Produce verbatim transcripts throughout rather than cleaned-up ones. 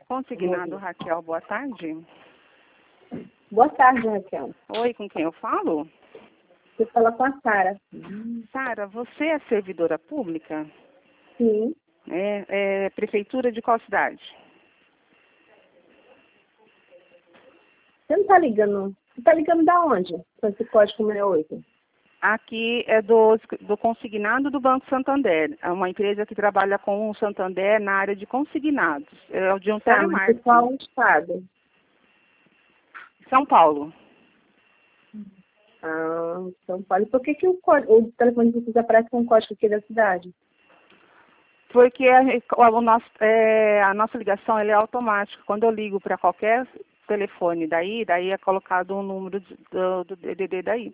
Consignado Raquel, boa tarde. Boa tarde, Raquel. Oi, com quem eu falo? Você fala com a Sara. Sara, você é servidora pública? Sim. É, é prefeitura de qual cidade? Você não está ligando? Você está ligando da onde? Com esse código sessenta e oito? Aqui é do, do consignado do Banco Santander. É uma empresa que trabalha com o Santander na área de consignados. É o de um Tá, mas telemarketing. qual o estado? São Paulo. Ah, São Paulo. E por que, que o, código, o telefone de vocês aparece com o código aqui da cidade? Porque a, o nosso, é, a nossa ligação ela é automática. Quando eu ligo para qualquer telefone daí, daí é colocado o número de- do, do D D D daí.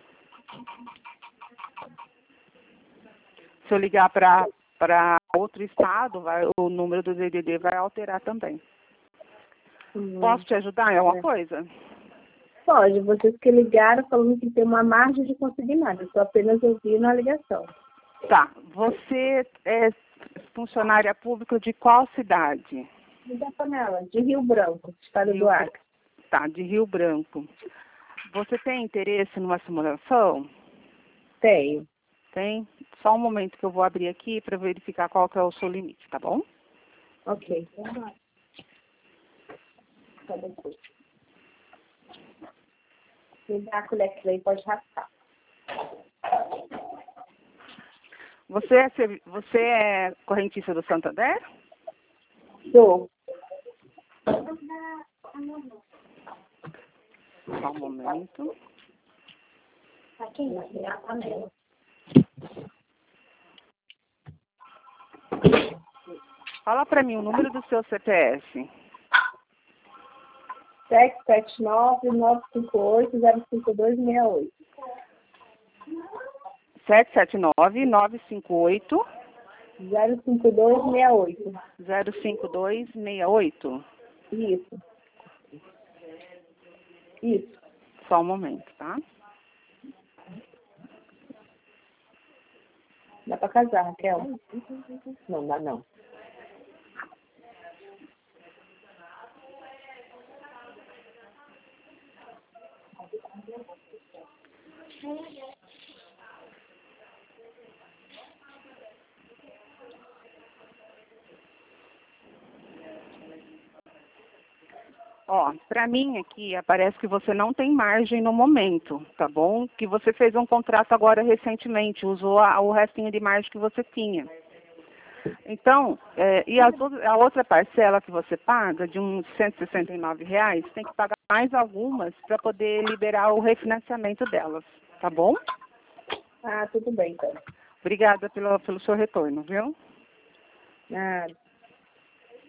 Se eu ligar para para outro estado, vai, o número do D D D vai alterar também. Hum, Posso te ajudar em alguma é. coisa? Pode. Vocês que ligaram falando que tem uma margem de consignado. Eu estou apenas ouvindo a ligação. Tá. Você é funcionária pública de qual cidade? Liga para ela. De Rio Branco, estado Rio do Acre. Tá, de Rio Branco. Você tem interesse numa simulação? Tenho. Tem? Só um momento que eu vou abrir aqui para verificar qual que é o seu limite, tá bom? Ok. Tá depois. Me dá a colher que daí pode raspar. Você é, servi- você é correntista do Santander? Sou. Só um momento. Fala para mim o número do seu C P F. sete sete nove, nove cinco oito, zero cinco dois seis oito. sete sete nove, nove cinco oito, zero cinco dois seis oito. zero cinco dois seis oito. Isso. Isso. Só um momento, tá? Dá pra casar, Raquel? Não, dá não. Ó, para mim aqui aparece que você não tem margem no momento, tá bom? Que você fez um contrato agora recentemente, usou a- o restinho de margem que você tinha. Então, é, e as outras- a outra parcela que você paga, de uns cento e sessenta e nove reais, tem que pagar mais algumas para poder liberar o refinanciamento delas, tá bom? Ah, tudo bem, então. Obrigada pelo, pelo seu retorno, viu? Ah,